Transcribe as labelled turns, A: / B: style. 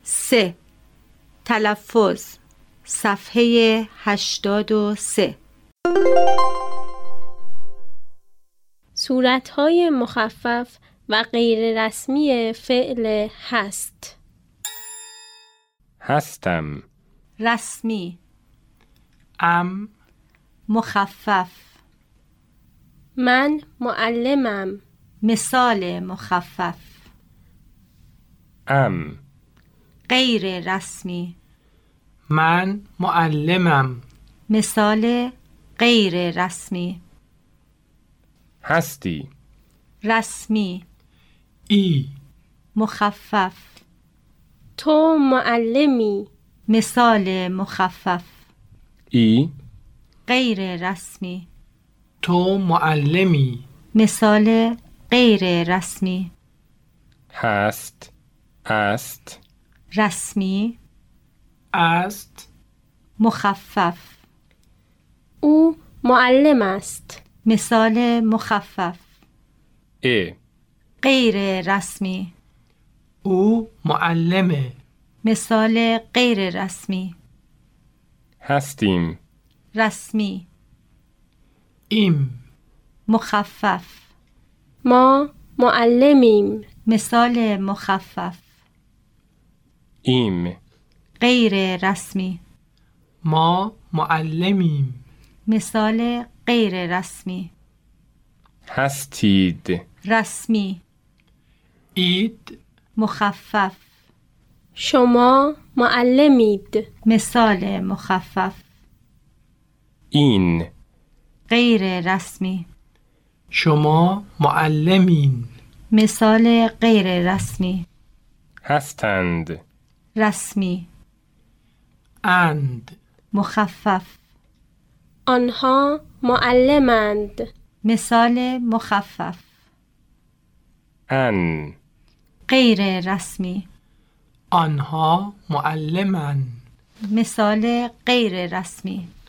A: 3. تلفظ صفحه 83.
B: صورت‌های مخفف و غیر رسمی فعل هست.
C: هستم.
A: رسمی. مخفف.
B: من معلمم.
A: مثال مخفف. غیر رسمی.
D: من معلمم.
A: مثال غیر رسمی.
C: هستی.
A: رسمی. مخفف.
B: تو معلمی.
A: مثال مخفف. غیر رسمی.
D: تو معلمی.
A: مثال غیر رسمی.
C: هست. است.
A: رسمی.
D: است.
A: مخفف.
B: او معلم است.
A: مثال مخفف. غیر رسمی.
D: او معلمه.
A: مثال غیر رسمی.
C: هستیم.
A: رسمی. مخفف.
B: ما معلمیم.
A: مثال مخفف. غیر رسمی.
D: ما معلمیم.
A: مثال غیر رسمی.
C: هستید.
A: رسمی.
D: اید.
A: مخفف.
B: شما معلمید.
A: مثال مخفف.
C: این.
A: غیر رسمی.
D: شما معلمین.
A: مثال غیر رسمی.
C: هستند.
A: رسمی.
D: اند.
A: مخفف.
B: آنها معلمند.
A: مثال مخفف.
C: ان.
A: غیر رسمی.
D: آنها معلمن.
A: مثال غیر رسمی.